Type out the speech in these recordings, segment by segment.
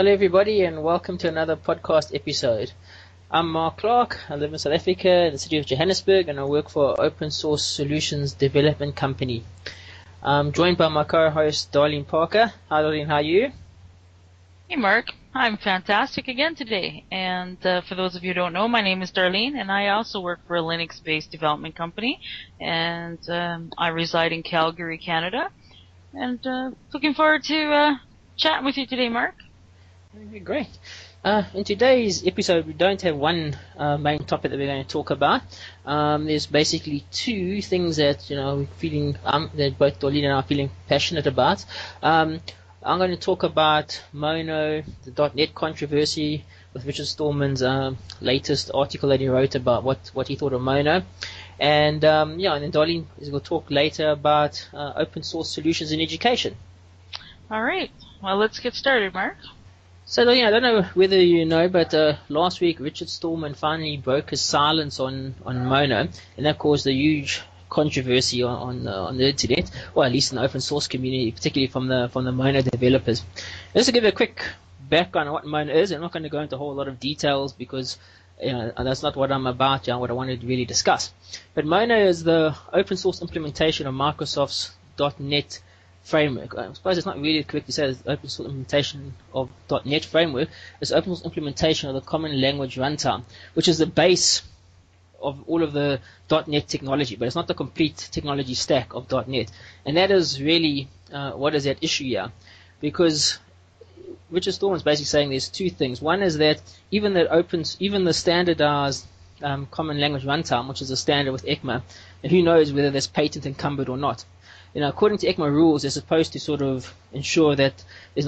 Hello, everybody, and welcome to another podcast episode. I'm Mark Clark. I live in South Africa, in the city of Johannesburg, and I work for an open source solutions development company. I'm joined by my co-host, Darlene Parker. Hi, Darlene, how are you? Hey, Mark. I'm fantastic again today. And for those of you who don't know, my name is Darlene, and I also work for a Linux-based development company. And I reside in Calgary, Canada. And looking forward to chatting with you today, Mark. Okay, great. In today's episode, we don't have one main topic that we're going to talk about. There's basically two things that we're feeling that both Darlene and I are feeling passionate about. I'm going to talk about Mono, the .NET controversy with Richard Stallman's latest article that he wrote about what he thought of Mono, and and then Darlene is going to talk later about open source solutions in education. All right. Well, let's get started, Mark. So, I don't know whether you know, but last week Richard Stallman finally broke his silence on Mono, and that caused a huge controversy on the internet, or at least in the open source community, particularly from the Mono developers. Just to give you a quick background on what Mono is, I'm not going to go into a whole lot of details because that's not what I'm about, what I wanted to really discuss. But Mono is the open source implementation of Microsoft's .NET framework. I suppose it's not really correct to say it's open source implementation of .NET framework. It's open source implementation of the Common Language Runtime, which is the base of all of the .NET technology, but it's not the complete technology stack of .NET. And that is really what is at issue here, because Richard Stallman's basically saying there's two things. One is that even the standardized Common Language Runtime, which is a standard with ECMA, and who knows whether that's patent encumbered or not. According to ECMA rules, they're supposed to sort of ensure that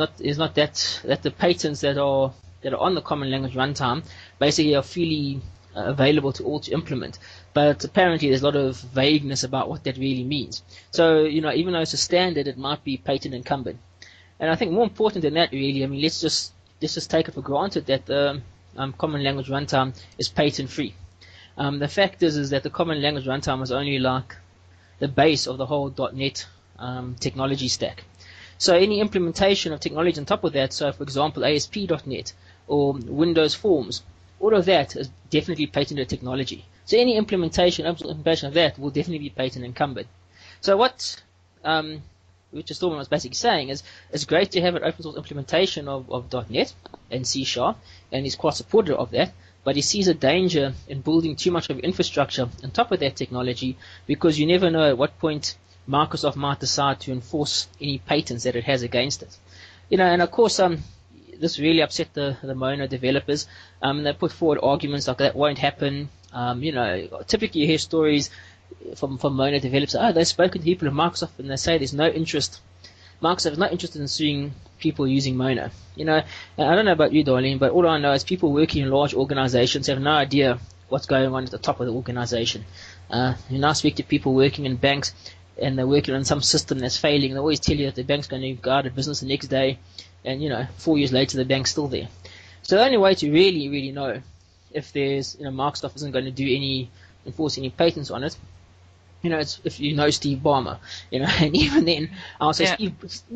that the patents that are on the Common Language Runtime basically are freely available to all to implement. But apparently, there's a lot of vagueness about what that really means. So, even though it's a standard, it might be patent encumbered. And I think more important than that, really, let's just take it for granted that the Common Language Runtime is patent free. The fact is that the Common Language Runtime is only like the base of the whole .NET technology stack. So any implementation of technology on top of that, so for example ASP.NET or Windows Forms, all of that is definitely patented technology. So any implementation of that will definitely be patent encumbered. So what Richard Stallman was basically saying is it's great to have an open source implementation of .NET and C#, and he's quite supportive of that. But he sees a danger in building too much of infrastructure on top of that technology, because you never know at what point Microsoft might decide to enforce any patents that it has against it. And of course, this really upset the Mono developers. They put forward arguments like that won't happen. Typically you hear stories from Mono developers. They've spoken to people at Microsoft and they say there's no interest. Microsoft is not interested in suing people using Mono. I don't know about you, Darlene, but all I know is people working in large organizations have no idea what's going on at the top of the organization. I speak to people working in banks, and they're working on some system that's failing. They always tell you that the bank's going to go out of business the next day, and 4 years later the bank's still there. So the only way to really, really know if there's Microsoft isn't going to enforce any patents on it, it's if you know Steve Ballmer, and even then I'll say Steve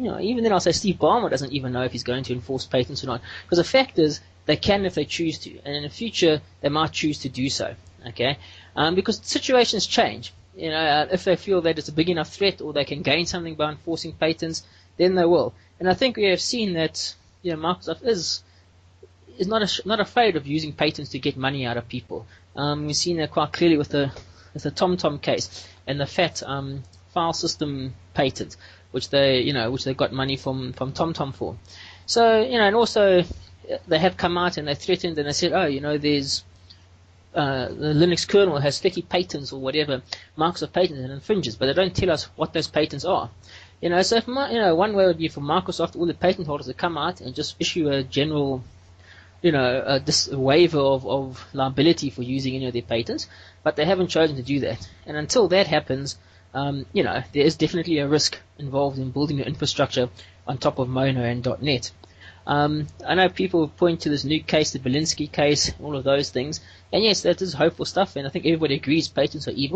Ballmer doesn't even know if he's going to enforce patents or not, because the fact is they can if they choose to, and in the future they might choose to do so. Okay, because situations change. If they feel that it's a big enough threat or they can gain something by enforcing patents, then they will. And I think we have seen that Microsoft is not afraid of using patents to get money out of people. We've seen that quite clearly with the TomTom case and the FAT file system patent, which they got money from TomTom for. So and also they have come out and they threatened and they said, there's the Linux kernel has 30 patents or whatever, Microsoft patents and infringes, but they don't tell us what those patents are. So if one way would be for Microsoft, all the patent holders to come out and just issue a general a waiver of liability for using any of their patents, but they haven't chosen to do that. And until that happens, there is definitely a risk involved in building the infrastructure on top of Mono and .NET. I know people point to this new case, the Belinsky case, all of those things, and yes, that is hopeful stuff, and I think everybody agrees patents are evil.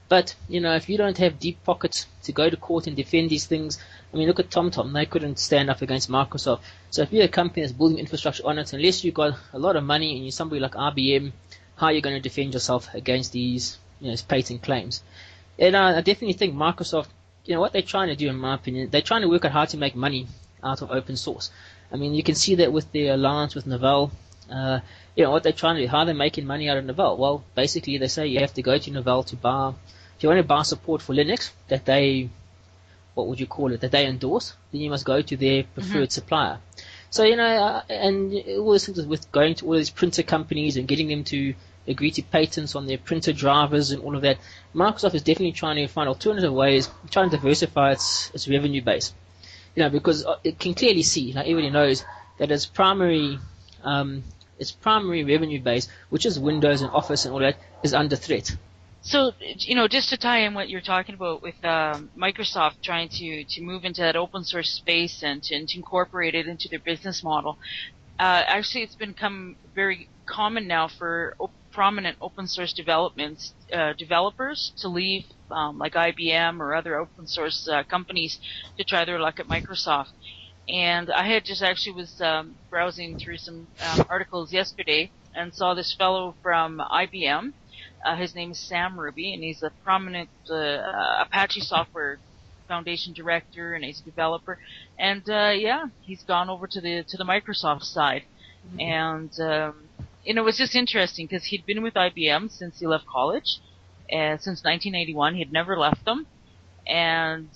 But, if you don't have deep pockets to go to court and defend these things, I mean, look at TomTom. They couldn't stand up against Microsoft. So if you're a company that's building infrastructure on it, unless you've got a lot of money and you're somebody like IBM, how are you going to defend yourself against these, patent claims? And I definitely think Microsoft, what they're trying to do, in my opinion, they're trying to work out how to make money out of open source. I mean, you can see that with their alliance with Novell. What they're trying to do, how they're making money out of Novell. Well, basically they say you have to go to Novell to buy, if you want to buy support for Linux that they, that they endorse, then you must go to their preferred supplier. So, and all this things with going to all these printer companies and getting them to agree to patents on their printer drivers and all of that, Microsoft is definitely trying to find alternative ways, trying to diversify its revenue base. Because it can clearly see, like everybody knows, that its primary revenue base, which is Windows and Office and all that, is under threat. So, just to tie in what you're talking about with Microsoft trying to move into that open source space and to incorporate it into their business model, actually it's become very common now for prominent open source developers to leave, like IBM or other open source companies, to try their luck at Microsoft. And I had just actually was browsing through some articles yesterday and saw this fellow from IBM. His name is Sam Ruby, and he's a prominent Apache Software Foundation director, and he's a developer. And he's gone over to the Microsoft side. And it was just interesting because he'd been with IBM since he left college, and since 1981 he'd never left them. And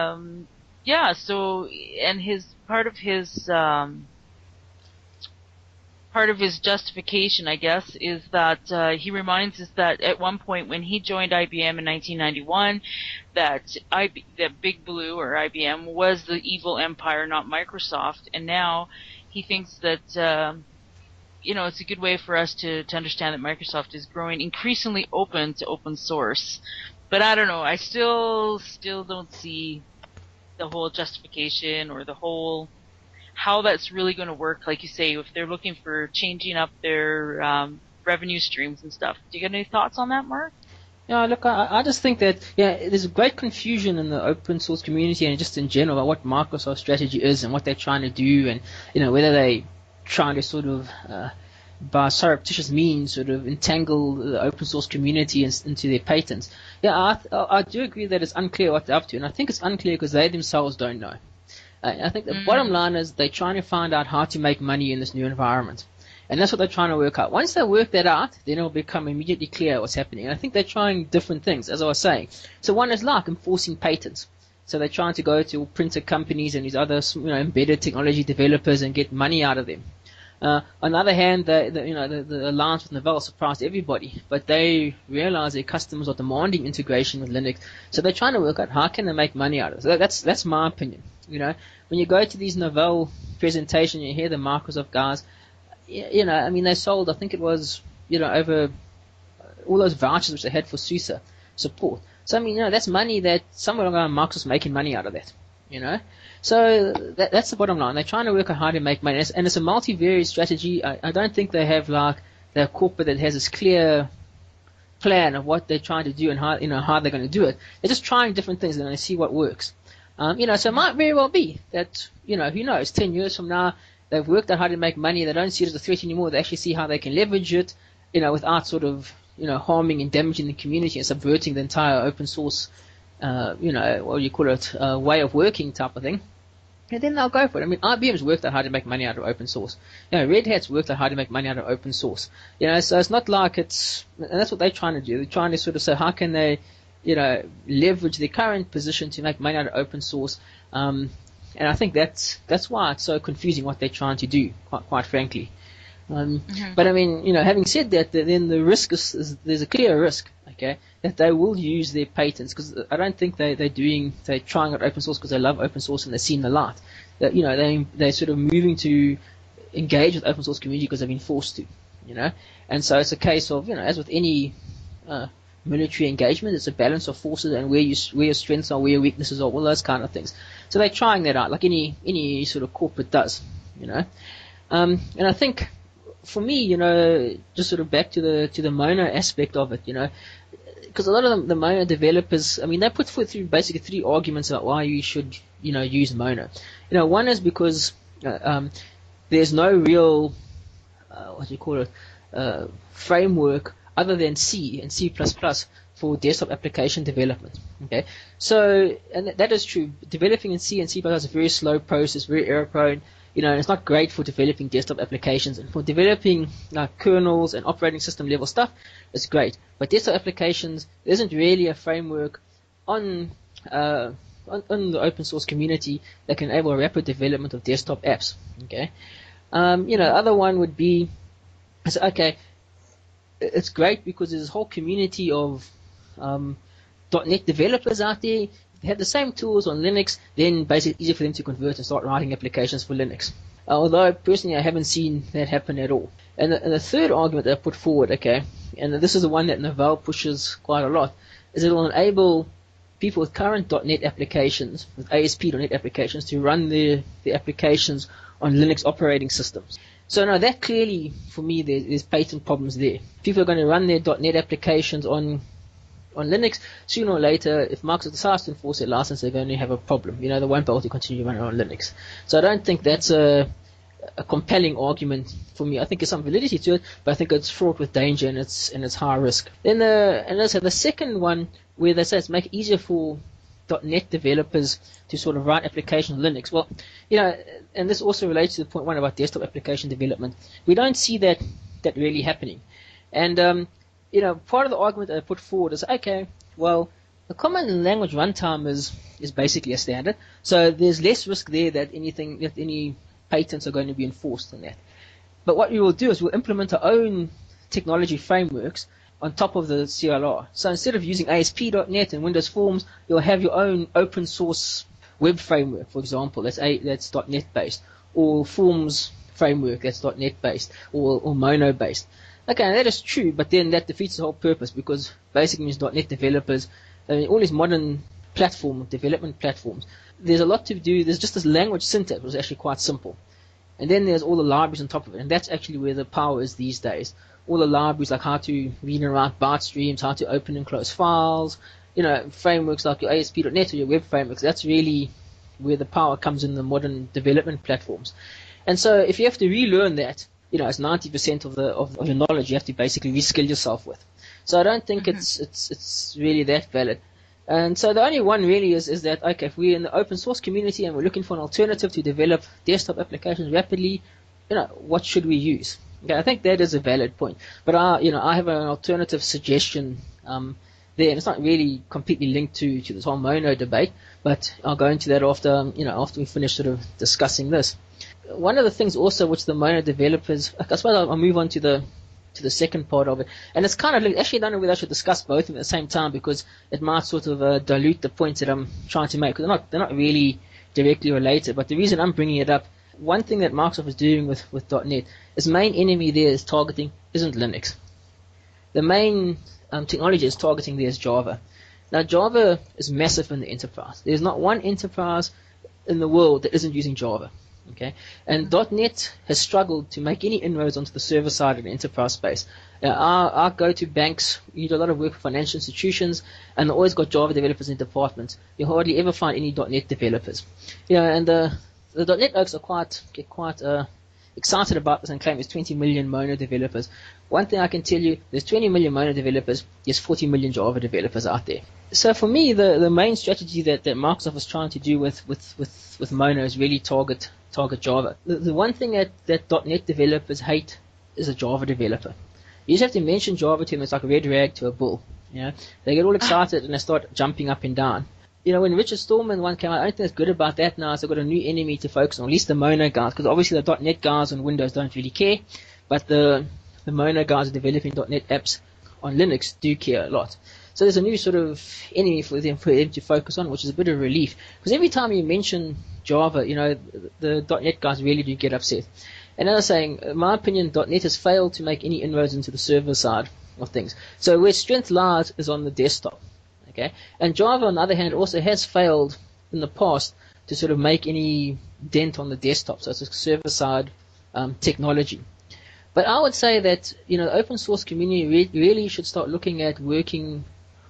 part of his justification, I guess, is that he reminds us that at one point when he joined IBM in 1991, that Big Blue or IBM was the evil empire, not Microsoft, and now he thinks that it's a good way for us to understand that Microsoft is growing increasingly open to open source. But I don't know, I still don't see the whole justification or the whole how that's really going to work, like you say, if they're looking for changing up their revenue streams and stuff. Do you get any thoughts on that, Mark? Yeah, look, I just think that there's a great confusion in the open source community and just in general about what Microsoft's strategy is and what they're trying to do, and whether they trying to sort of by surreptitious means sort of entangle the open source community into their patents. Yeah, I do agree that it's unclear what they're up to, and I think it's unclear because they themselves don't know. I think the bottom line is they're trying to find out how to make money in this new environment. And that's what they're trying to work out. Once they work that out, then it'll become immediately clear what's happening. And I think they're trying different things, as I was saying. So one is like enforcing patents. So they're trying to go to printer companies and these other, embedded technology developers and get money out of them. On the other hand, the alliance with Novell surprised everybody, but they realize their customers are demanding integration with Linux. So they're trying to work out how can they make money out of it. So that's my opinion. When you go to these Novell presentations, you hear the Microsoft guys. They sold, I think it was, over all those vouchers which they had for SUSE support. So, that's money that somewhere along Microsoft's making money out of that, So that's the bottom line. They're trying to work out how to make money. And it's a multivariate strategy. I don't think they have they're corporate that has this clear plan of what they're trying to do and how they're going to do it. They're just trying different things and they see what works. So it might very well be that, who knows, 10 years from now, they've worked out how to make money. They don't see it as a threat anymore. They actually see how they can leverage it, without sort of, harming and damaging the community and subverting the entire open source, what do you call it, way of working type of thing. And then they'll go for it. IBM's worked out how to make money out of open source. Red Hat's worked out how to make money out of open source. So it's not like and that's what they're trying to do. They're trying to sort of say, how can they, leverage their current position to make money out of open source. And I think that's why it's so confusing what they're trying to do, quite frankly. But having said that, then the risk is there's a clear risk, okay, that they will use their patents, because I don't think they're trying out open source because they love open source and they've seen the light. That they're sort of moving to engage with open source community because they've been forced to, And so it's a case of, as with any military engagement, it's a balance of forces and where your strengths are, where your weaknesses are, all those kind of things. So they're trying that out, like any sort of corporate does, And I think, for me, just sort of back to the Mona aspect of it, because a lot of the Mono developers, I mean, they put forth basically three arguments about why you should, use Mono. One is because there's no real, framework other than C and C++ for desktop application development. Okay, so, and that is true. Developing in C and C++ is a very slow process, very error prone. And it's not great for developing desktop applications. And for developing kernels and operating system level stuff, it's great. But desktop applications, there isn't really a framework on the open source community that can enable rapid development of desktop apps. Okay, other one would be, okay, it's great because there's this whole community of .NET developers out there. They have the same tools on Linux, then basically easy for them to convert and start writing applications for Linux. Although personally I haven't seen that happen at all. And the third argument that I put forward, okay, and this is the one that Novell pushes quite a lot, is it will enable people with current .NET applications, with ASP.NET applications, to run their applications on Linux operating systems. So now that clearly, for me, there's patent problems there. People are going to run their .NET applications on Linux. Sooner or later, if Microsoft decides to enforce their license, they're going to have a problem. They won't be able to continue running on Linux. So I don't think that's a compelling argument for me. I think there's some validity to it, but I think it's fraught with danger and it's high risk. Then the second one, where they say it's make it easier for .NET developers to sort of write applications on Linux. Well, and this also relates to the point one about desktop application development. We don't see that really happening. And part of the argument that I put forward is, okay, well, the common language runtime is basically a standard, so there's less risk there that any patents are going to be enforced on that. But what we will do is we'll implement our own technology frameworks on top of the CLR. So instead of using ASP.NET and Windows Forms, you'll have your own open source web framework, for example, that's .NET based, or Forms framework that's .NET based, or Mono based. Okay, that is true, but then that defeats the whole purpose, because basically means .NET developers, all these modern development platforms, there's a lot to do. There's just this language syntax was actually quite simple. And then there's all the libraries on top of it, and that's actually where the power is these days. All the libraries, like how to read and write byte streams, how to open and close files, frameworks like your ASP.NET or your web frameworks, that's really where the power comes in the modern development platforms. And so if you have to relearn that, it's 90% of your knowledge you have to basically reskill yourself with. So I don't think it's really that valid. And so the only one really is that, okay, if we're in the open source community and we're looking for an alternative to develop desktop applications rapidly, what should we use? Okay, I think that is a valid point. But I have an alternative suggestion there, and it's not really completely linked to this whole Mono debate, but I'll go into that after we finish sort of discussing this. One of the things also which the Mono developers, I suppose I'll move on to the second part of it, and it's kind of linked. Actually, I don't know whether I should discuss both of them at the same time, because it might sort of dilute the points that I'm trying to make, because they're not really directly related. But the reason I'm bringing it up, one thing that Microsoft is doing with .NET, its main enemy there is targeting isn't Linux. The main technology is targeting there is Java. Now Java is massive in the enterprise. There's not one enterprise in the world that isn't using Java. Okay, and .NET has struggled to make any inroads onto the server side of the enterprise space. Our go-to banks, we do a lot of work with financial institutions, and they always got Java developers in departments. You hardly ever find any .NET developers. And the .NET folks get quite excited about this and claim there's 20 million Mono developers. One thing I can tell you, there's 20 million Mono developers, there's 40 million Java developers out there. So for me, the main strategy that Microsoft is trying to do with Mono is really target Java. The one thing that .NET developers hate is a Java developer. You just have to mention Java to them, it's like a red rag to a bull. They get all excited and they start jumping up and down. When Richard Stallman one came out, I don't think that's good about that now is they've got a new enemy to focus on, at least the Mono guys, because obviously the .NET guys on Windows don't really care, but the Mono guys developing .NET apps on Linux do care a lot. So there's a new sort of enemy for them to focus on, which is a bit of relief. Because every time you mention Java, the .NET guys really do get upset. And as I was saying, in my opinion, .NET has failed to make any inroads into the server side of things. So where strength lies is on the desktop. Okay? And Java, on the other hand, also has failed in the past to sort of make any dent on the desktop. So it's a server side technology. But I would say that the open source community really should start looking at working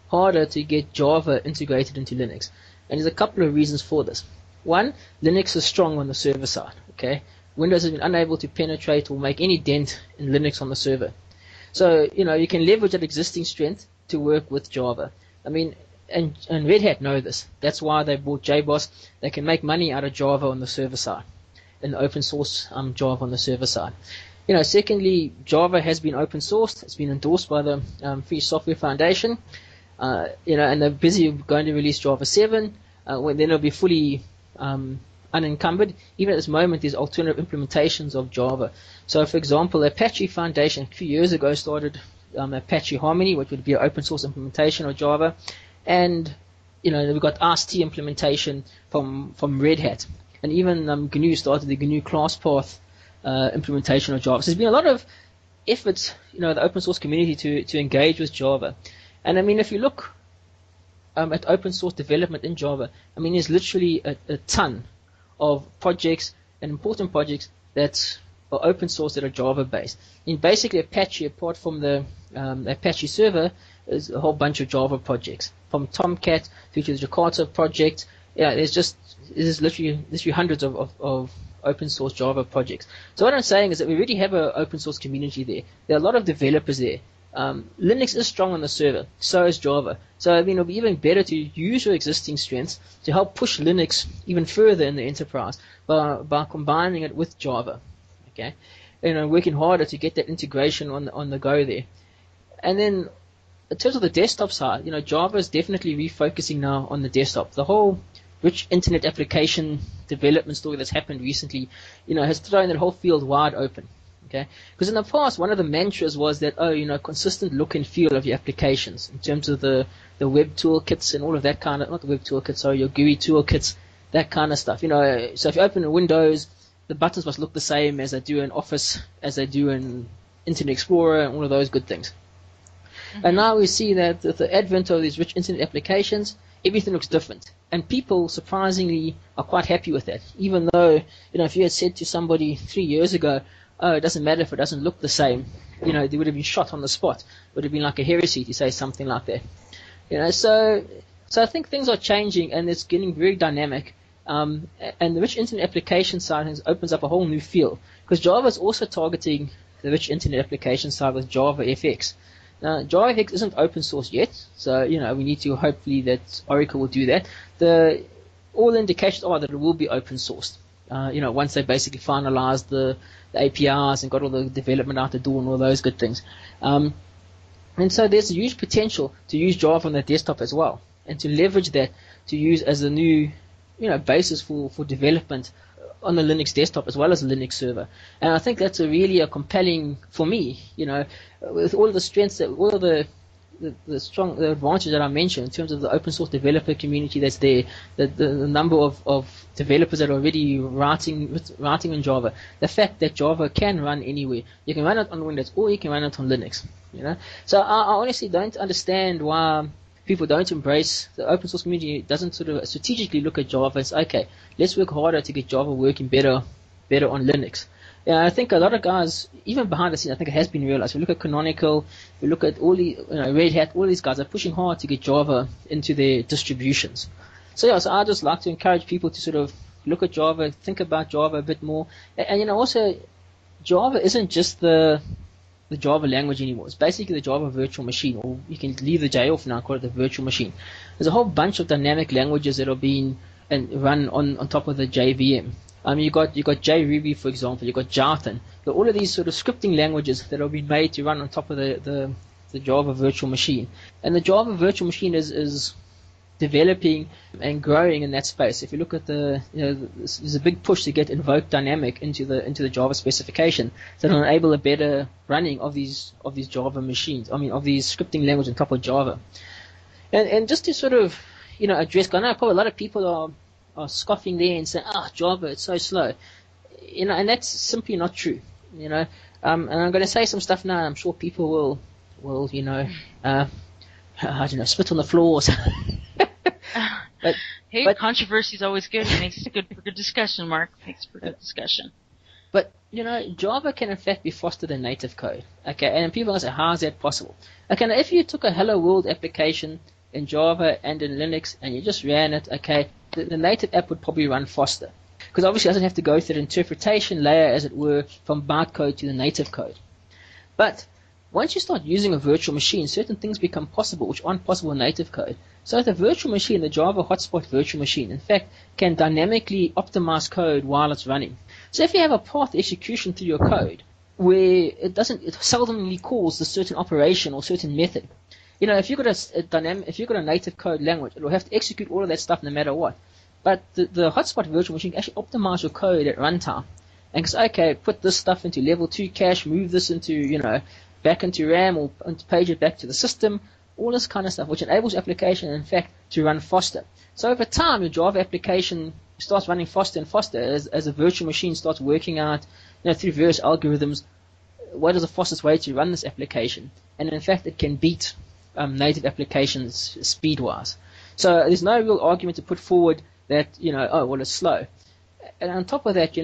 harder to get Java integrated into Linux. And there's a couple of reasons for this. One, Linux is strong on the server side. Okay, Windows has been unable to penetrate or make any dent in Linux on the server. So, you can leverage that existing strength to work with Java. I mean, and Red Hat know this. That's why they bought JBoss. They can make money out of Java on the server side, and open source Java on the server side. Secondly, Java has been open sourced. It's been endorsed by the Free Software Foundation. And they're busy going to release Java 7. When then it'll be fully unencumbered. Even at this moment, there's alternative implementations of Java. So, for example, Apache Foundation a few years ago started Apache Harmony, which would be an open source implementation of Java. And, we've got RST implementation from Red Hat. And even GNU started the GNU ClassPath implementation of Java. So there's been a lot of efforts, the open source community to engage with Java. And I mean, if you look at open source development in Java, I mean, there's literally a ton of projects and important projects that are open source that are Java based. I mean, basically Apache, apart from the Apache server, is a whole bunch of Java projects. From Tomcat through to the Jakarta project, there's literally hundreds of open source Java projects. So what I'm saying is that we already have an open source community there. There are a lot of developers there. Linux is strong on the server, so is Java. So I mean, it'll be even better to use your existing strengths to help push Linux even further in the enterprise by combining it with Java. Okay, working harder to get that integration on the go there. And then in terms of the desktop side, Java is definitely refocusing now on the desktop. The whole rich internet application development story that's happened recently, has thrown that whole field wide open. Okay, because in the past, one of the mantras was that, consistent look and feel of your applications in terms of the web toolkits and all of that kind of, not the web toolkits, sorry, your GUI toolkits, that kind of stuff. So if you open a Windows, the buttons must look the same as they do in Office, as they do in Internet Explorer, and all of those good things. Mm-hmm. And now we see that with the advent of these rich internet applications, everything looks different. And people, surprisingly, are quite happy with that. Even though, if you had said to somebody 3 years ago, oh, it doesn't matter if it doesn't look the same, they would have been shot on the spot. It would have been like a heresy to say something like that. So I think things are changing, and it's getting very dynamic. And the rich internet application side opens up a whole new field. Because Java is also targeting the rich internet application side with JavaFX. Now, JavaFX isn't open source yet, so, we need to hopefully that Oracle will do that. All the indications are that it will be open sourced. Once they basically finalize the APIs and got all the development out the door and all those good things. And so there's a huge potential to use Java on the desktop as well, and to leverage that to use as a new, basis for development on the Linux desktop as well as the Linux server. And I think that's really a compelling, for me, with all the strengths, all of the advantages that I mentioned in terms of the open source developer community that's there, the number of developers that are already writing in Java, the fact that Java can run anywhere. You can run it on Windows or you can run it on Linux. So I honestly don't understand why people don't embrace the open source community. Doesn't sort of strategically look at Java and say, okay, let's work harder to get Java working better on Linux. Yeah, I think a lot of guys, even behind the scenes, I think it has been realized. We look at Canonical, we look at all the Red Hat, all these guys are pushing hard to get Java into their distributions. So I just like to encourage people to sort of look at Java, think about Java a bit more, and also Java isn't just the Java language anymore. It's basically the Java virtual machine, or you can leave the J off now and call it the virtual machine. There's a whole bunch of dynamic languages that are being run on top of the JVM. You got JRuby, for example. You got Jython. But all of these sort of scripting languages that are being made to run on top of the Java virtual machine. And the Java virtual machine is developing and growing in that space. If you look at there's a big push to get Invoke Dynamic into the Java specification, so to enable a better running of these Java machines. Of these scripting languages on top of Java. And just to sort of address, I know probably a lot of people are scoffing there and saying, Java, it's so slow. And that's simply not true. And I'm going to say some stuff now, and I'm sure people will I don't know, spit on the floor or something. Controversy is always good. It makes good for good discussion, Mark. Makes for good discussion. But, Java can in fact be faster than native code. Okay, and people are going to say, how is that possible? Okay, now if you took a Hello World application in Java and in Linux, and you just ran it, okay, the native app would probably run faster. Because obviously it doesn't have to go through the interpretation layer, as it were, from bytecode to the native code. But once you start using a virtual machine, certain things become possible which aren't possible in native code. So the virtual machine, the Java hotspot virtual machine, in fact, can dynamically optimize code while it's running. So if you have a path execution through your code where it seldomly calls a certain operation or certain method, if you've got a native code language, it will have to execute all of that stuff no matter what. But the hotspot virtual machine can actually optimize your code at runtime and say, okay, put this stuff into level 2 cache, move this into, back into RAM or page it back to the system, all this kind of stuff, which enables your application, in fact, to run faster. So over time, your Java application starts running faster and faster as a virtual machine starts working out, through various algorithms, what is the fastest way to run this application. And in fact, it can beat native applications speed-wise. So there's no real argument to put forward that, it's slow. And on top of that,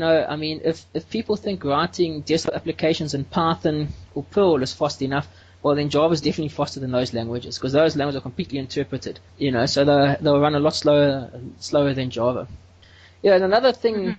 if people think writing desktop applications in Python or Perl is fast enough, well, then Java is definitely faster than those languages, because those languages are completely interpreted, so they'll run a lot slower than Java. And another thing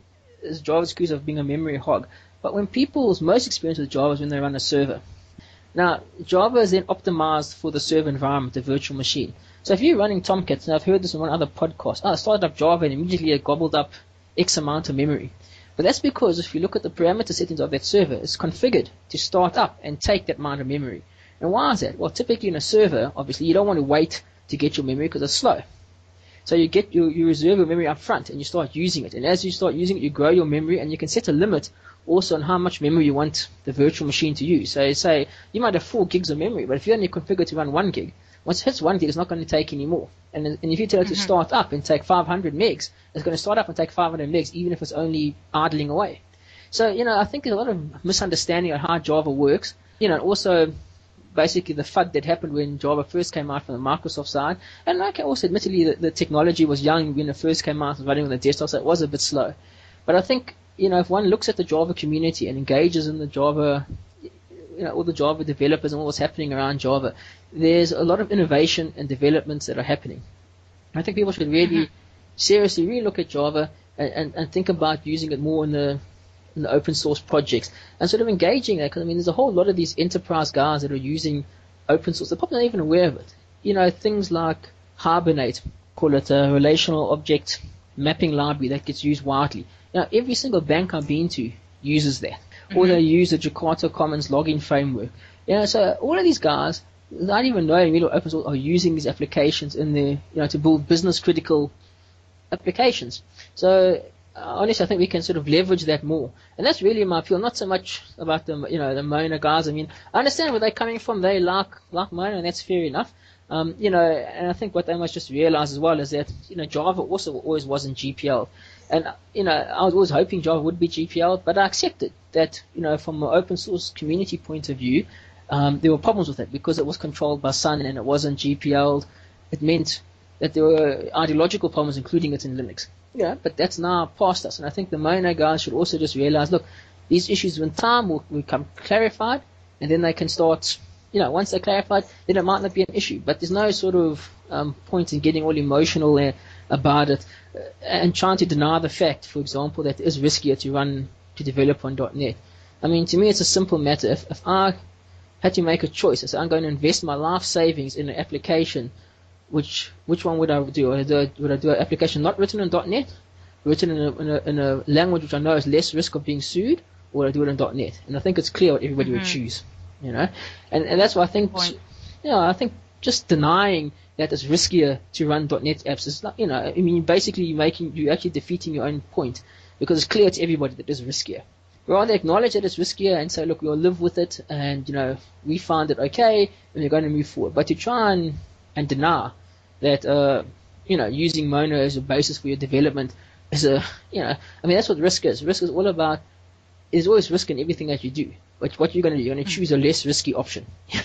is Java's accused of being a memory hog. But when people's most experience with Java is when they run a server. Now, Java is then optimized for the server environment, the virtual machine. So if you're running Tomcat, and I've heard this in one other podcast, I started up Java and immediately it gobbled up X amount of memory. But that's because if you look at the parameter settings of that server, it's configured to start up and take that amount of memory. And why is that? Well, typically in a server, obviously, you don't want to wait to get your memory because it's slow. So you reserve your memory up front and you start using it. And as you start using it, you grow your memory, and you can set a limit also on how much memory you want the virtual machine to use. So say you might have 4 gigs of memory, but if you only configure to run 1 gig, once it hits 1 gig, it's not going to take any more. And if you tell it to start up and take 500 megs, it's going to start up and take 500 megs, even if it's only idling away. So, I think there's a lot of misunderstanding of how Java works. Also basically the FUD that happened when Java first came out from the Microsoft side. And also admittedly the technology was young when it first came out, running on the desktop, so it was a bit slow. But I think, if one looks at the Java community and engages in the Java, all the Java developers and all what's happening around Java, there's a lot of innovation and developments that are happening. I think people should really seriously look at Java and think about using it more in the open source projects and sort of engaging that, because there's a whole lot of these enterprise guys that are using open source. They're probably not even aware of it. Things like Hibernate, call it a relational object mapping library that gets used widely. Every single bank I've been to uses that. Or they use the Jakarta Commons login framework. So all of these guys, without even knowing really open source, are using these applications in their, to build business critical applications. So honestly, I think we can sort of leverage that more. And that's really my appeal, not so much about the Mona guys. I understand where they're coming from. They like Mona, and that's fair enough. And I think what they must just realize as well is that, Java also always wasn't GPL. And, I was always hoping Java would be GPL, but I accepted that, from an open source community point of view, there were problems with it because it was controlled by Sun and it wasn't GPL. It meant that there were ideological problems, including it in Linux. But that's now past us. And I think the Mona guys should also just realize, look, these issues in time will become clarified, and then they can start, once they're clarified, then it might not be an issue. But there's no sort of point in getting all emotional about it and trying to deny the fact, for example, that it is riskier to develop on .NET. To me, it's a simple matter. If I had to make a choice, I say I'm going to invest my life savings in an application, which one would I do? Would I do an application not written in .NET, written in a language which I know has less risk of being sued, or would I do it in .NET? And I think it's clear what everybody would choose, And that's why I think, I think just denying that it's riskier to run .NET apps is not, basically you're actually defeating your own point, because it's clear to everybody that it's riskier. Rather acknowledge that it's riskier and say, look, we'll live with it, and we find it okay, and we're going to move forward. But to try and deny that using Mona as a basis for your development is that's what risk is. Risk is all about. There's always risk in everything that you do. But what you're going to do, you're going to choose a less risky option.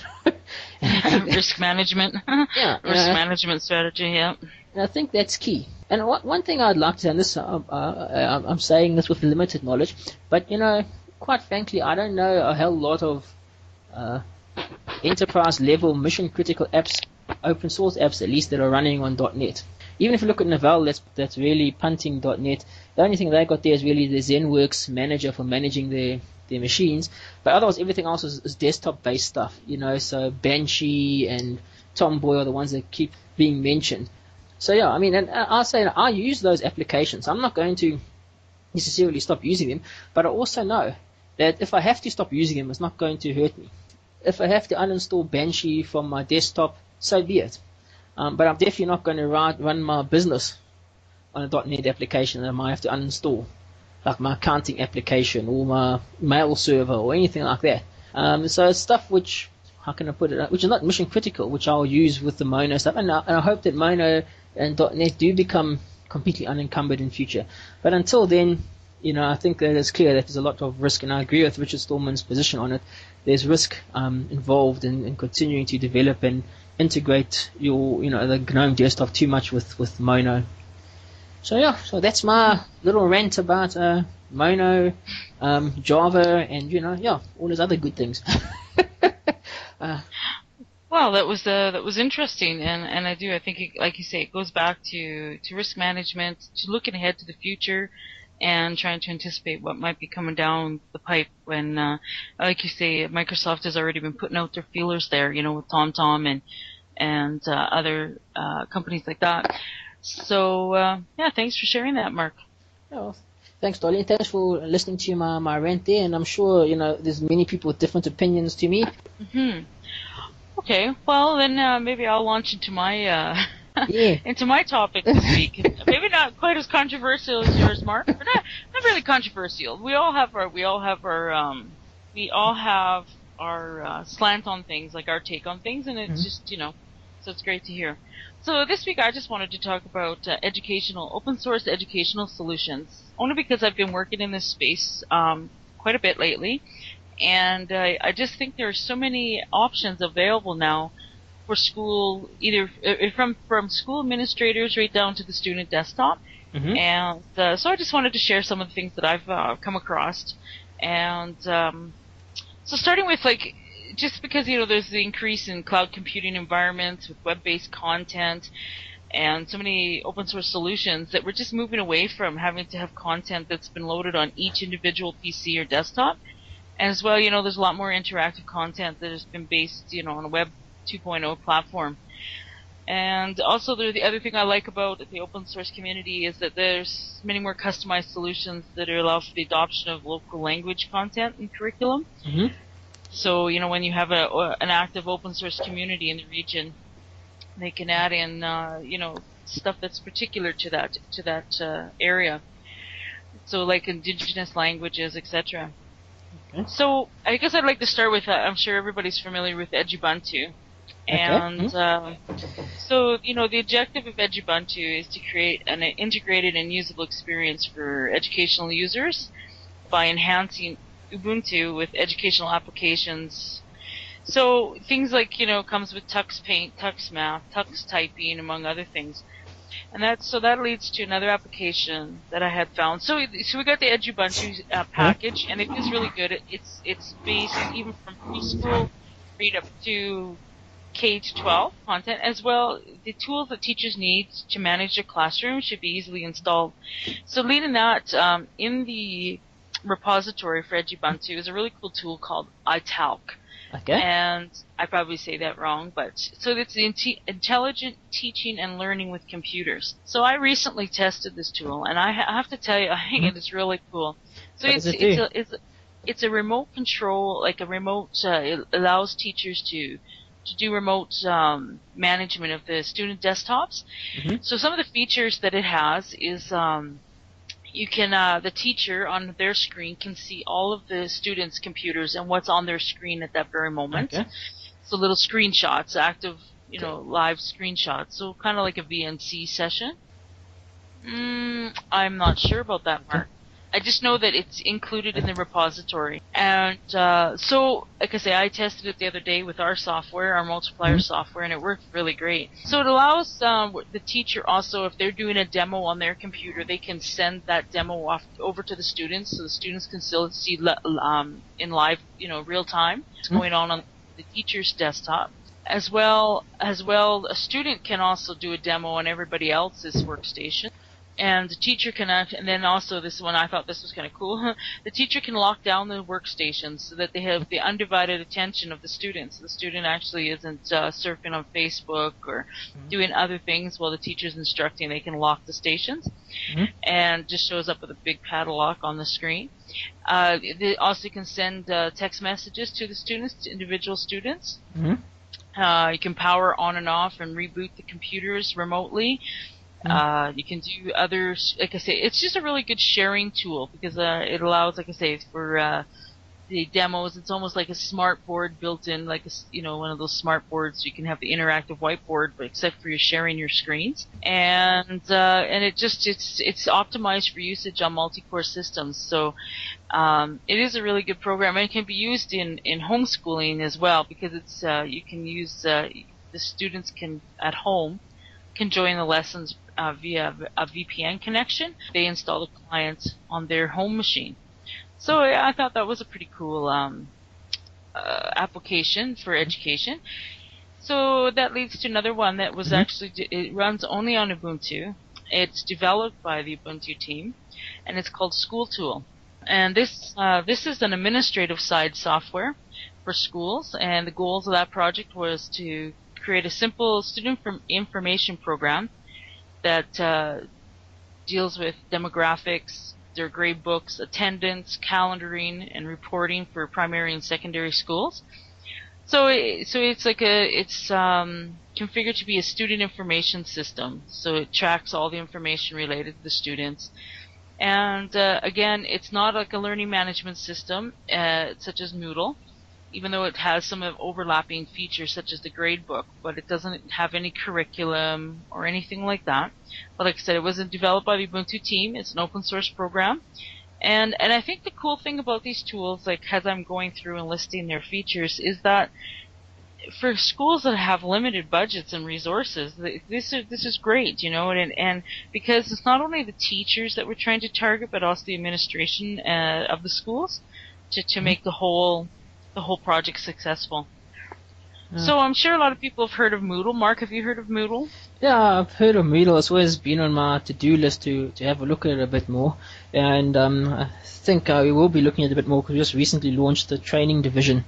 Risk management. Risk management strategy, yeah. And I think that's key. And one thing I'd like to say, and this, I'm saying this with limited knowledge, but, quite frankly, I don't know a hell lot of enterprise-level mission-critical apps open source apps, at least, that are running on .NET. Even if you look at Novell, that's really punting .NET. The only thing they got there is really the ZenWorks manager for managing their machines. But otherwise, everything else is desktop-based stuff. So Banshee and Tomboy are the ones that keep being mentioned. So yeah, I mean, and I'll say I use those applications. I'm not going to necessarily stop using them, but I also know that if I have to stop using them, it's not going to hurt me. If I have to uninstall Banshee from my desktop, so be it. But I'm definitely not going to run my business on a .NET application that I might have to uninstall, like my accounting application or my mail server or anything like that. So it's stuff which, how can I put it, which is not mission critical, which I'll use with the Mono stuff. And I hope that Mono and .NET do become completely unencumbered in future. But until then, I think that it's clear that there's a lot of risk, and I agree with Richard Stallman's position on it. There's risk involved in continuing to develop and integrate the GNOME desktop too much with Mono. So yeah, so that's my little rant about Mono, Java, and all those other good things. Well, that was interesting, and I think like you say, it goes back to risk management, to looking ahead to the future, and trying to anticipate what might be coming down the pipe when, like you say, Microsoft has already been putting out their feelers there, with TomTom and other companies like that. So yeah, thanks for sharing that, Mark. Oh, thanks, Dolly. Thanks for listening to my rant there, and I'm sure there's many people with different opinions to me. Mm-hmm. Okay, well then maybe I'll launch into my into my topic this week. Maybe not quite as controversial as yours, Mark, but not really controversial. We all have our slant on things, like our take on things, and it's just so it's great to hear. So this week I just wanted to talk about open source educational solutions, only because I've been working in this space quite a bit lately. And I just think there are so many options available now for school, either from school administrators right down to the student desktop. Mm-hmm. And so I just wanted to share some of the things that I've come across. And so starting with, just because there's the increase in cloud computing environments with web-based content and so many open source solutions, that we're just moving away from having to have content that's been loaded on each individual PC or desktop. And as well, there's a lot more interactive content that has been based, on a Web 2.0 platform. And also, the other thing I like about the open source community is that there's many more customized solutions that allow for the adoption of local language content and curriculum. Mm-hmm. So, when you have an active open source community in the region, they can add in, stuff that's particular to that area. So, like indigenous languages, etc. Okay. So I guess I'd like to start with, I'm sure everybody's familiar with Edubuntu. And so, the objective of Edubuntu is to create an integrated and usable experience for educational users by enhancing Ubuntu with educational applications. So things like, comes with Tux Paint, Tux Math, Tux Typing, among other things. And that leads to another application that I had found. So we got the Edubuntu package, and it is really good. It's based even from preschool right up to K-12 content, as well. The tools that teachers need to manage their classroom should be easily installed. So leading that, in the repository for Edubuntu is a really cool tool called iTalk. Okay. And I probably say that wrong, but so it's the intelligent teaching and learning with computers. So I recently tested this tool, and I have to tell you, I think it is really cool. So it's a remote control, like a remote. It allows teachers to do remote management of the student desktops. Mm-hmm. So some of the features that it has is you can the teacher on their screen can see all of the students' computers and what's on their screen at that very moment. Okay. So little screenshots, active, live screenshots. So kind of like a VNC session. I'm not sure about that, Mark. I just know that it's included in the repository. And so, like I say, I tested it the other day with our software, our multiplier software, and it worked really great. So it allows the teacher also, if they're doing a demo on their computer, they can send that demo off over to the students, so the students can still see in live, real time what's going on the teacher's desktop. A student can also do a demo on everybody else's workstation. And the teacher can and then also this one, I thought this was kind of cool. The teacher can lock down the workstations so that they have the undivided attention of the students. The student actually isn't surfing on Facebook or doing other things while the teacher's instructing. They can lock the stations, and just shows up with a big padlock on the screen. They also can send text messages to the students, to individual students. You can power on and off and reboot the computers remotely. You can do others, like I say, it's just a really good sharing tool because it allows, like I say, for the demos, it's almost like a smart board built in, like one of those smart boards. You can have the interactive whiteboard, but except for you sharing your screens, and it's optimized for usage on multi-core systems. So it is a really good program, and it can be used in homeschooling as well because it's you can use the students can at home can join the lessons via a VPN connection. They install the client on their home machine. So I thought that was a pretty cool application for education. So that leads to another one that was actually, it runs only on Ubuntu. It's developed by the Ubuntu team, and it's called School Tool. And this is an administrative side software for schools, and the goals of that project was to create a simple student information program that deals with demographics, their grade books, attendance, calendaring, and reporting for primary and secondary schools. So it's like it's configured to be a student information system. So it tracks all the information related to the students. And again, it's not like a learning management system such as Moodle, even though it has some overlapping features such as the grade book, but it doesn't have any curriculum or anything like that. But like I said, it wasn't developed by the Ubuntu team. It's an open source program. And I think the cool thing about these tools, like as I'm going through and listing their features, is that for schools that have limited budgets and resources, this is great, and because it's not only the teachers that we're trying to target, but also the administration of the schools to make the whole project successful. So I'm sure a lot of people have heard of Moodle. Mark, have you heard of Moodle? Yeah, I've heard of Moodle. It's always been on my to-do list to have a look at it a bit more. And I think we will be looking at it a bit more because we just recently launched the training division.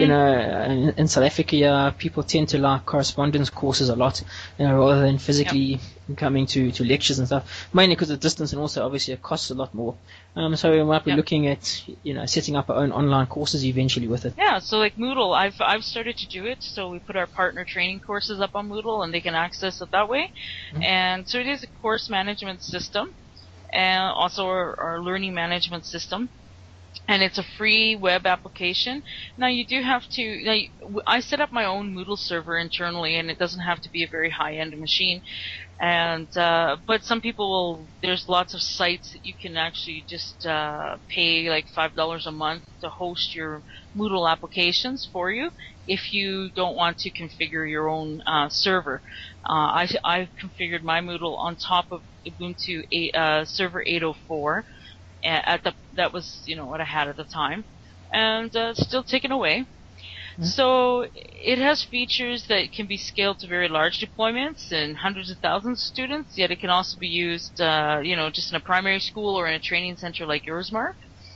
In South Africa, people tend to like correspondence courses a lot, rather than physically coming to lectures and stuff. Mainly because of the distance, and also obviously it costs a lot more. So we might be looking at setting up our own online courses eventually with it. Yeah, so like Moodle, I've started to do it. So we put our partner training courses up on Moodle, and they can access it that way. And so it is a course management system, and also our learning management system. And it's a free web application. Now you do have to. I set up my own Moodle server internally, and it doesn't have to be a very high-end machine. And but some people will. There's lots of sites that you can actually just pay like $5 a month to host your Moodle applications for you if you don't want to configure your own server. I configured my Moodle on top of Ubuntu Server 804. That was what I had at the time, and it's still taken away. So it has features that can be scaled to very large deployments and hundreds of thousands of students. Yet it can also be used, just in a primary school or in a training center like yours, Mark.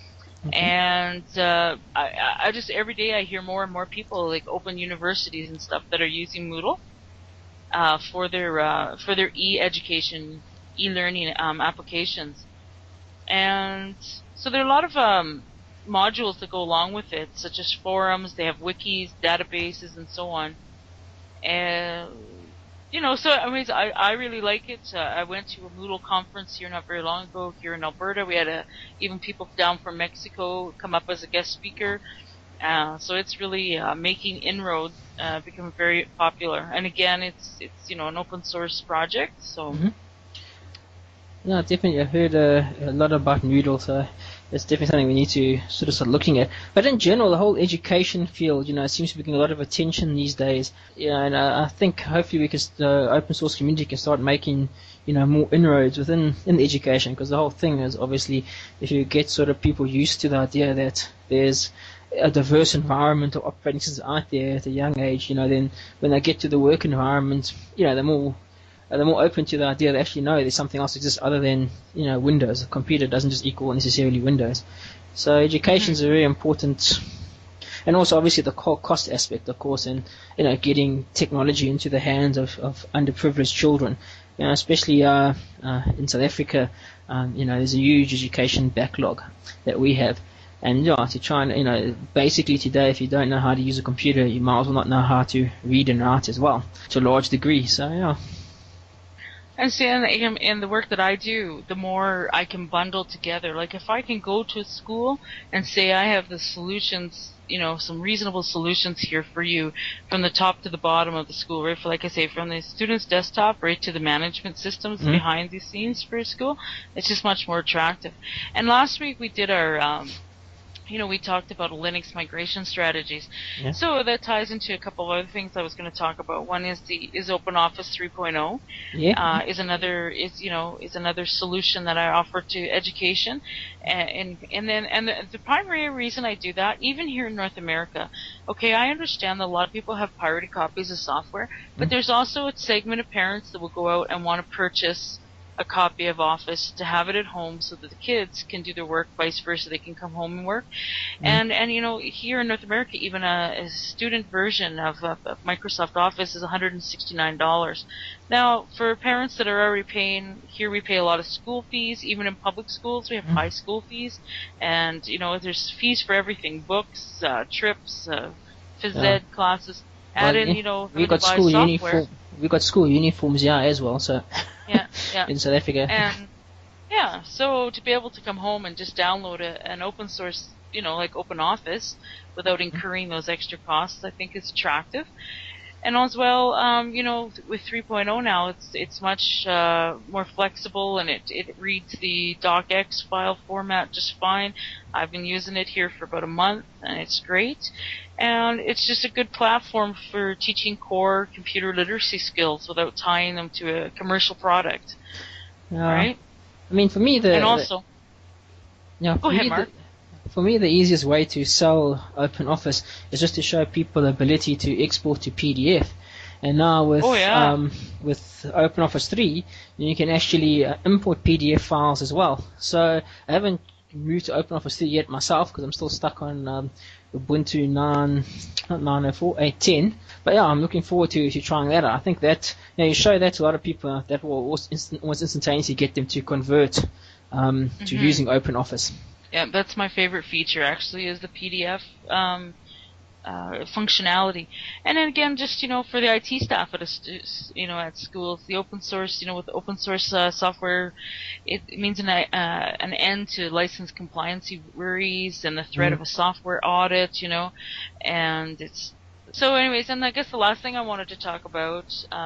And I just every day I hear more and more people, like open universities and stuff, that are using Moodle for their e-education, e-learning applications. And so there are a lot of modules that go along with it, such as forums. They have wikis, databases, and so on. And so I really like it. I went to a Moodle conference here not very long ago here in Alberta. We had even people down from Mexico come up as a guest speaker. So it's really making inroads, becoming very popular. And again, it's an open source project. So. Yeah, definitely. I heard a lot about Moodle, so it's definitely something we need to sort of start looking at. But in general, the whole education field, seems to be getting a lot of attention these days. And I think hopefully the open source community can start making, more inroads in the education, because the whole thing is obviously if you get sort of people used to the idea that there's a diverse environment of operating systems out there at a young age, then when they get to the work environment, they're more open to the idea that actually no, there's something else that exists other than Windows. A computer doesn't just equal necessarily Windows. So education is a very important, and also obviously the cost aspect, of course, and getting technology into the hands of underprivileged children. Especially in South Africa, there's a huge education backlog that we have. And to try and, basically today, if you don't know how to use a computer, you might as well not know how to read and write as well, to a large degree. So, yeah. And see, in the work that I do, the more I can bundle together. Like, if I can go to a school and say I have the solutions, some reasonable solutions here for you from the top to the bottom of the school, right? For, like I say, from the student's desktop right to the management systems behind the scenes for a school, it's just much more attractive. And last week we did our we talked about Linux migration strategies. Yeah. So that ties into a couple of other things I was going to talk about. One is OpenOffice 3.0. Yeah. Is another solution that I offer to education, and the primary reason I do that, even here in North America, okay, I understand that a lot of people have pirated copies of software, but there's also a segment of parents that will go out and want to purchase a copy of Office to have it at home so that the kids can do their work, vice versa, they can come home and work. And here in North America, even a student version of Microsoft Office is $169. Now, for parents that are already paying, here we pay a lot of school fees. Even in public schools, we have high school fees. And, there's fees for everything, books, trips, phys ed classes. We got school uniform. We got school uniforms, as well. So yeah. in South Africa. And so to be able to come home and just download an open source, like OpenOffice, without incurring those extra costs, I think is attractive. And as well, with 3.0 now, it's much more flexible, and it reads the docx file format just fine. I've been using it here for about a month, and it's great. And it's just a good platform for teaching core computer literacy skills without tying them to a commercial product. Right? I mean, for me, Go ahead, Mark. For me, the easiest way to sell OpenOffice is just to show people the ability to export to PDF. And now with OpenOffice 3, you can actually import PDF files as well. So I haven't moved to OpenOffice 3 yet myself because I'm still stuck on Ubuntu 8.10. But yeah, I'm looking forward to trying that out. I think that you show that to a lot of people, that will almost instantaneously get them to convert to using OpenOffice. Yeah, that's my favorite feature, actually, is the PDF functionality. And then again, just, for the IT staff at at schools, the open source, with open source software, it means an end to license compliance worries and the threat of a software audit, and it's... So anyways, and I guess the last thing I wanted to talk about,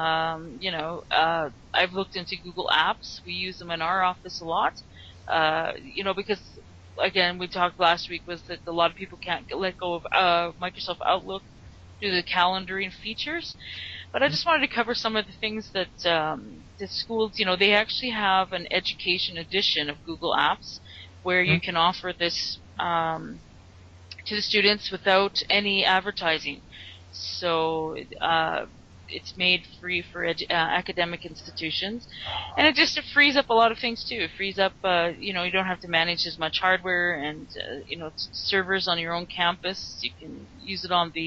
I've looked into Google Apps. We use them in our office a lot, because... Again, we talked last week was that a lot of people can't let go of Microsoft Outlook due to the calendaring features. But I just wanted to cover some of the things that the schools, they actually have an education edition of Google Apps where you can offer this to the students without any advertising. So it's made free for academic institutions, and it frees up a lot of things too. It frees up, you don't have to manage as much hardware and servers on your own campus. You can use it on the,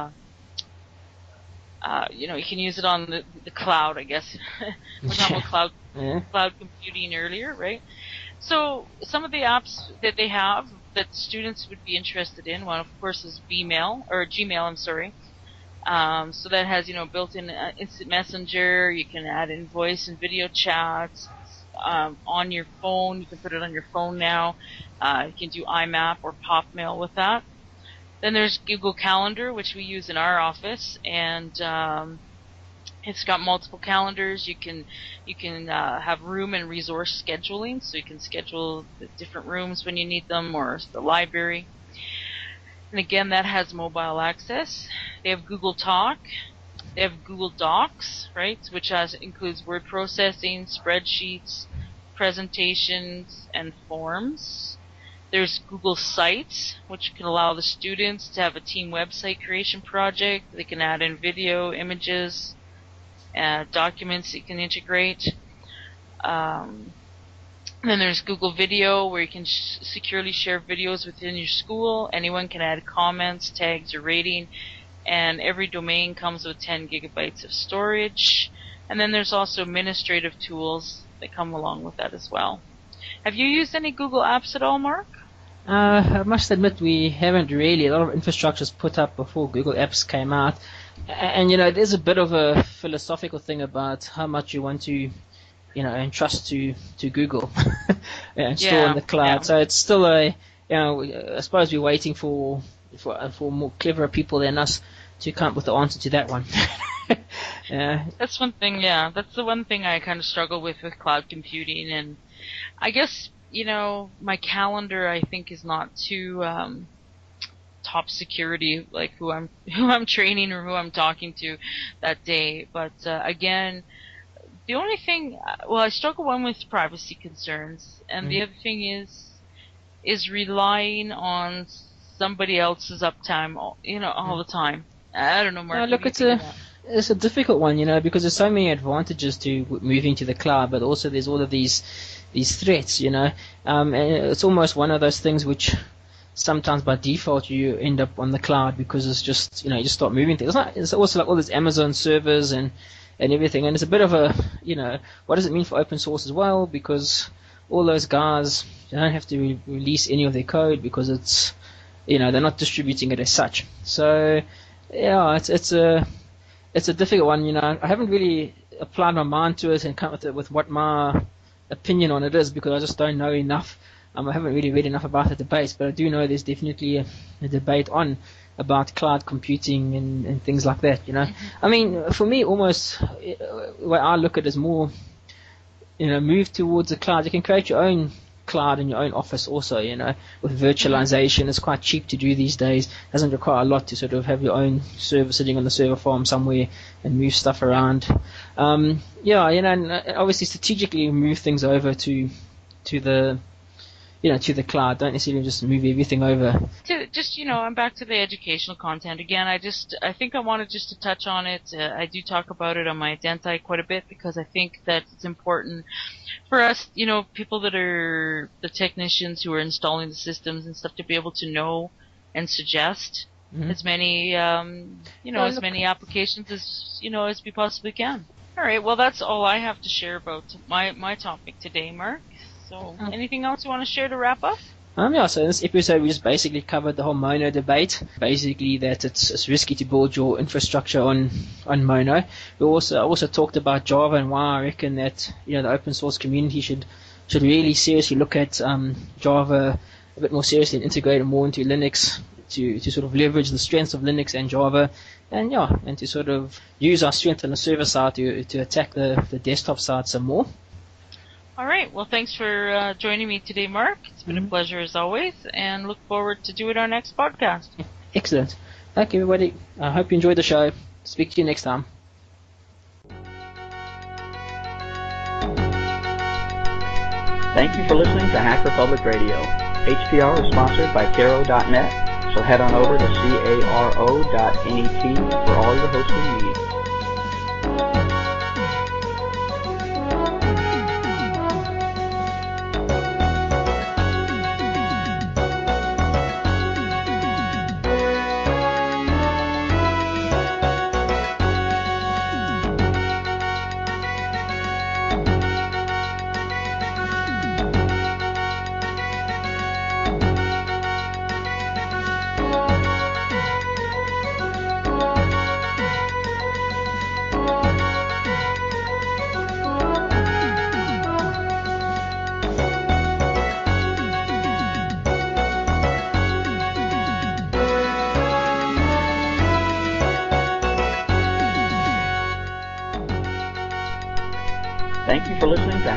you can use it on the cloud, I guess. We're talking about cloud computing earlier, right? So some of the apps that they have that students would be interested in, one of course is Gmail. So that has, built-in instant messenger. You can add in voice and video chats on your phone. You can put it on your phone now. You can do IMAP or PopMail with that. Then there's Google Calendar, which we use in our office, and It's got multiple calendars. You can have room and resource scheduling, so you can schedule the different rooms when you need them, or the library. And again, that has mobile access. They have Google Talk. They have Google Docs, right, which includes word processing, spreadsheets, presentations, and forms. There's Google Sites, which can allow the students to have a team website creation project. They can add in video, images, documents you can integrate. Then there's Google Video, where you can securely share videos within your school. Anyone can add comments, tags, or rating, and every domain comes with 10 gigabytes of storage. And then there's also administrative tools that come along with that as well. Have you used any Google Apps at all, Mark? I must admit we haven't really. A lot of infrastructure is put up before Google Apps came out. And, there's a bit of a philosophical thing about how much you want to, entrust to Google and store in the cloud. Yeah. So it's still I suppose we're waiting for more cleverer people than us to come up with the answer to that one. That's one thing, yeah. That's the one thing I kind of struggle with cloud computing. And I guess, my calendar, I think, is not too top security, like who I'm training or who I'm talking to that day. But again, the only thing, I struggle with privacy concerns, and the other thing is relying on somebody else's uptime, all the time. I don't know, Mark. Look, it's a difficult one, because there's so many advantages to moving to the cloud, but also there's all of these threats, and it's almost one of those things which sometimes by default you end up on the cloud because it's just, you just start moving things. It's also like all these Amazon servers and everything, and it's a bit of a, what does it mean for open source as well, because all those guys, they don't have to release any of their code because it's, they're not distributing it as such. So, yeah, it's a difficult one, I haven't really applied my mind to it and come with what my opinion on it is, because I just don't know enough. I haven't really read enough about the debate, but I do know there's definitely a debate about cloud computing and things like that, I mean, for me, almost, the way I look at it is more, move towards the cloud. You can create your own cloud in your own office also, with virtualization. It's quite cheap to do these days. It doesn't require a lot to sort of have your own server sitting on the server farm somewhere and move stuff around. And obviously strategically move things over to the to the cloud. Don't necessarily just move everything over. I'm back to the educational content again. I think I wanted just to touch on it. I do talk about it on my Identi quite a bit, because I think that it's important for us, people that are the technicians who are installing the systems and stuff, to be able to know and suggest as many, as many applications as we possibly can. All right. Well, that's all I have to share about my topic today, Mark. So, anything else you want to share to wrap up? So in this episode we just basically covered the whole Mono debate. Basically that it's risky to build your infrastructure on Mono. We also talked about Java and why I reckon that the open source community should really seriously look at Java a bit more seriously and integrate it more into Linux to sort of leverage the strengths of Linux and Java, and to sort of use our strength on the server side to attack the desktop side some more. All right. Well, thanks for joining me today, Mark. It's been a pleasure as always, and look forward to doing our next podcast. Excellent. Thank you, everybody. I hope you enjoyed the show. Speak to you next time. Thank you for listening to Hacker Public Radio. HPR is sponsored by Caro.net, so head on over to caro.net for all your hosting needs.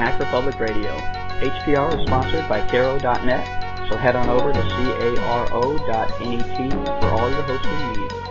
Hack Republic Radio. HPR is sponsored by Caro.net, so head on over to caro.net for all your hosting needs.